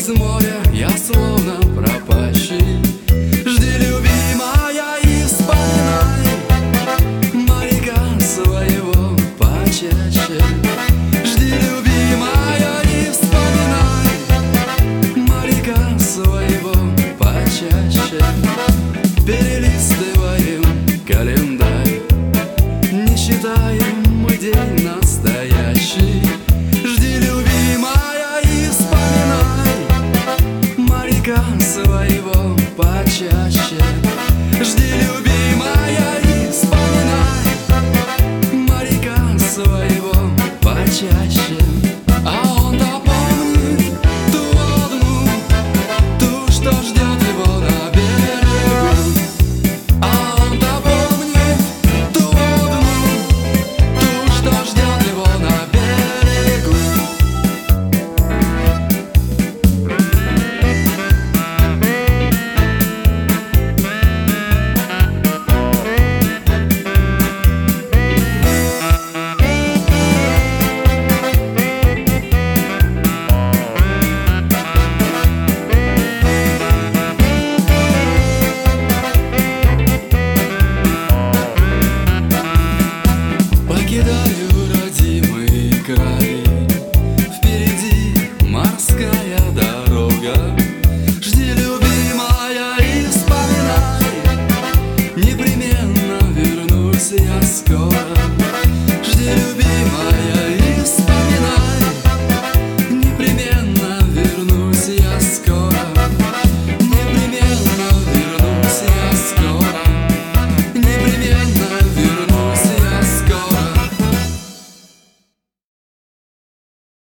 из моря я словно пропащий. Жди, любимая, и вспоминай моряка своего почаще. Жди, любимая, и вспоминай моряка своего почаще. Перелистываем календарь, не считаем мы день настоящий. Жди, любимая, и вспоминай моряка своего почаще. Жди, любимая, и вспоминай моряка своего почаще.